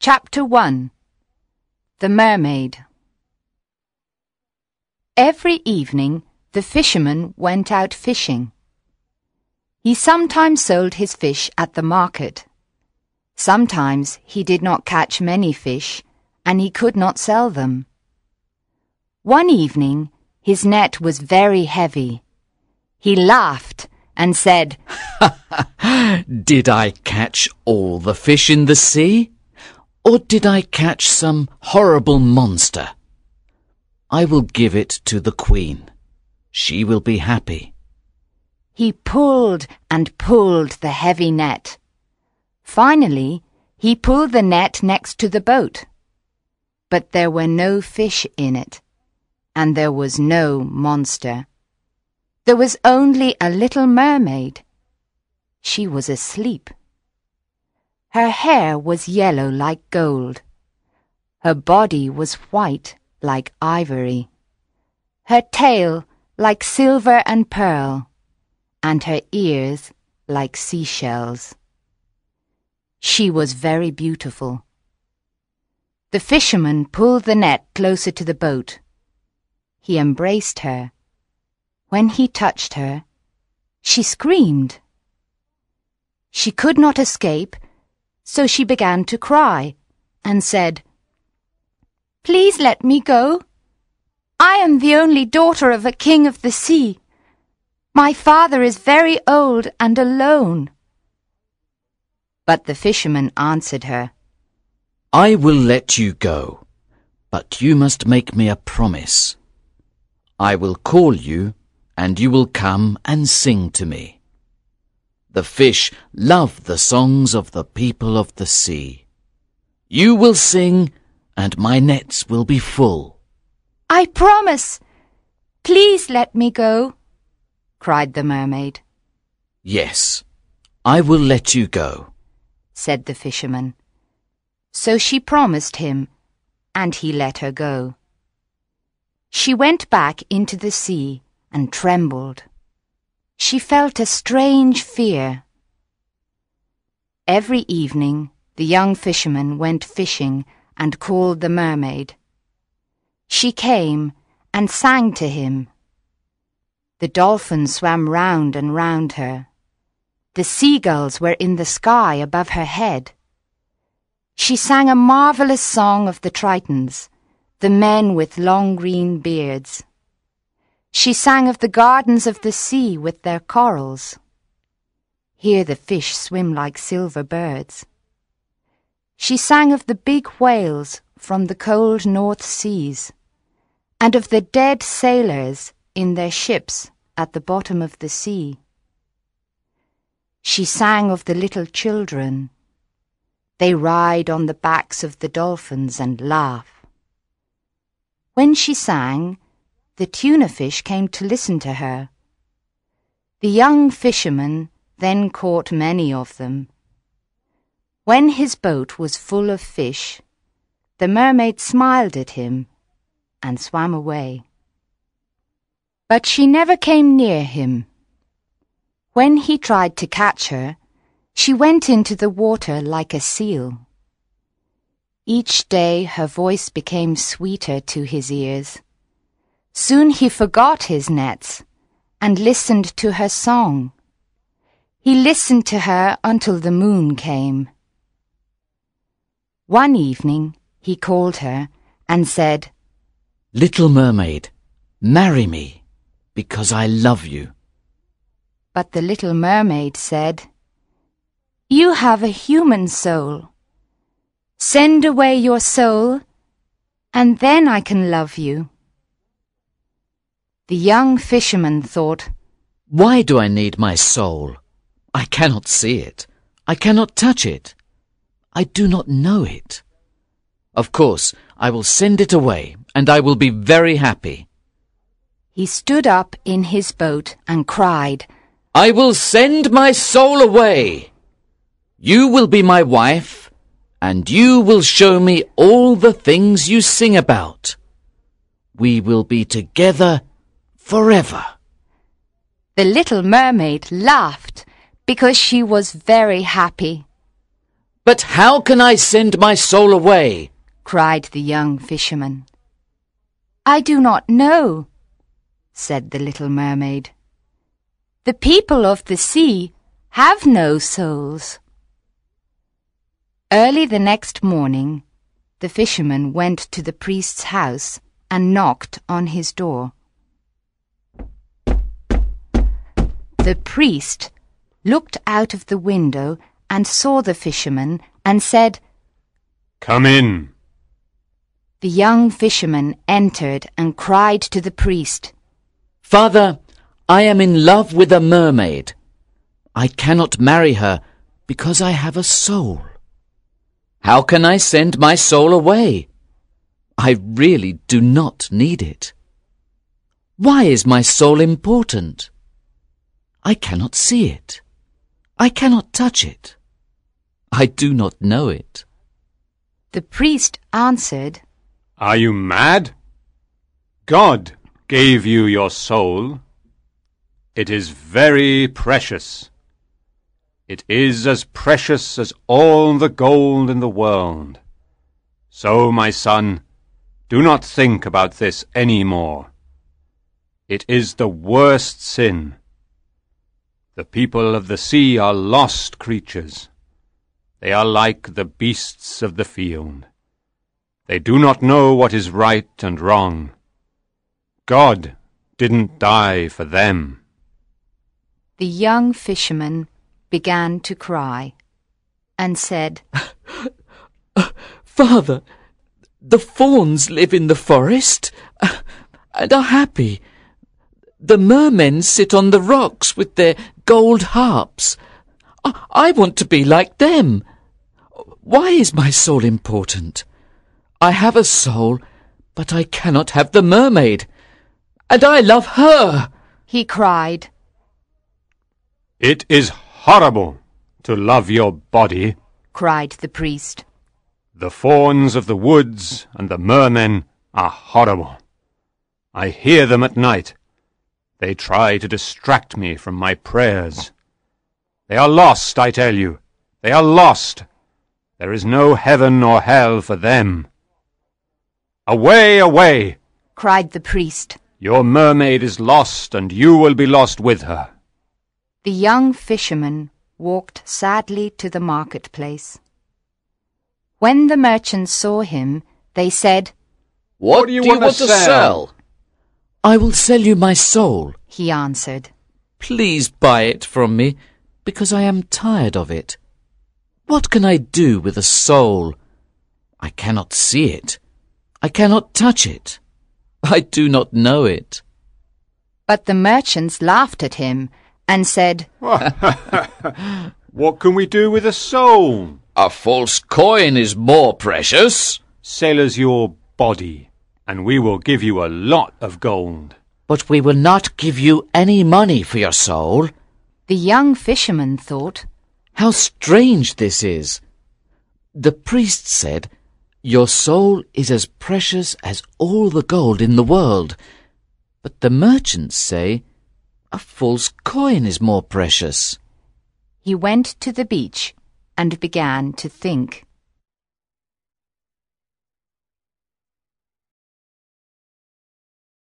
Chapter 1. The Mermaid. Every evening the fisherman went out fishing. He sometimes sold his fish at the market. Sometimes he did not catch many fish, and he could not sell them. One evening his net was very heavy. He laughed and said, "Did I catch all the fish in the sea? Or did I catch some horrible monster? I will give it to the queen. She will be happy." He pulled and pulled the heavy net. Finally, he pulled the net next to the boat. But there were no fish in it, and there was no monster. There was only a little mermaid. She was asleep. Her hair was yellow like gold. Her body was white like ivory. Her tail like silver and pearl, and her ears like seashells. She was very beautiful. The fisherman pulled the net closer to the boat. He embraced her. When he touched her, she screamed. She could not escape, so she began to cry and said, "Please let me go. I am the only daughter of a king of the sea. My father is very old and alone." But the fisherman answered her, "I will let you go, but you must make me a promise. I will call you, and you will come and sing to me. The fish love the songs of the people of the sea. You will sing, and my nets will be full." "I promise. Please let me go," cried the mermaid. "Yes, I will let you go," said the fisherman. So she promised him, and he let her go. She went back into the sea and trembled. She felt a strange fear. Every evening the young fisherman went fishing and called the mermaid. She came and sang to him. The dolphins swam round and round her. The seagulls were in the sky above her head. She sang a marvelous song of the Tritons, the men with long green beards. She sang of the gardens of the sea with their corals. Here the fish swim like silver birds. She sang of the big whales from the cold North Seas, and of the dead sailors in their ships at the bottom of the sea. She sang of the little children. They ride on the backs of the dolphins and laugh. When she sang, the tuna fish came to listen to her. The young fisherman then caught many of them. When his boat was full of fish, the mermaid smiled at him and swam away. But she never came near him. When he tried to catch her, she went into the water like a seal. Each day her voice became sweeter to his ears. Soon he forgot his nets and listened to her song. He listened to her until the moon came. One evening he called her and said, "Little mermaid, marry me, because I love you." But the little mermaid said, "You have a human soul. Send away your soul, and then I can love you." The young fisherman thought, "Why do I need my soul? I cannot see it. I cannot touch it. I do not know it. Of course, I will send it away, and I will be very happy." He stood up in his boat and cried, "I will send my soul away. You will be my wife, and you will show me all the things you sing about. We will be together forever." The little mermaid laughed because she was very happy. But how can I send my soul away? cried the young fisherman. I do not know, said the little mermaid. The people of the sea have no souls. Early the next morning, the fisherman went to the priest's house and knocked on his door. The priest looked out of the window and saw the fisherman and said, "Come in." The young fisherman entered and cried to the priest, Father, I am in love with a mermaid. I cannot marry her because I have a soul. How can I send my soul away? I really do not need it. Why is my soul important? I cannot see it. I cannot touch it. I do not know it. The priest answered, Are you mad? God gave you your soul. It is very precious. It is as precious as all the gold in the world. So, my son, do not think about this any more. It is the worst sin. The people of the sea are lost creatures. They are like the beasts of the field. They do not know what is right and wrong. God didn't die for them. The young fisherman began to cry and said, Father, the fawns live in the forest and are happy. The mermen sit on the rocks with their gold harps. I want to be like them. Why is my soul important? I have a soul, but I cannot have the mermaid. And I love her, he cried. It is horrible to love your body, cried the priest. The fawns of the woods and the mermen are horrible. I hear them at night. They try to distract me from my prayers. They are lost, I tell you. They are lost. There is no heaven or hell for them. Away, away! cried the priest. Your mermaid is lost, and you will be lost with her. The young fisherman walked sadly to the marketplace. When the merchants saw him, they said, What do you want to sell? I will sell you my soul, he answered. Please buy it from me, because I am tired of it. What can I do with a soul? I cannot see it. I cannot touch it. I do not know it. But the merchants laughed at him and said, What can we do with a soul? A false coin is more precious. Sell us your body, and we will give you a lot of gold. But we will not give you any money for your soul. The young fisherman thought, How strange this is. The priest said, Your soul is as precious as all the gold in the world. But the merchants say, A false coin is more precious. He went to the beach and began to think.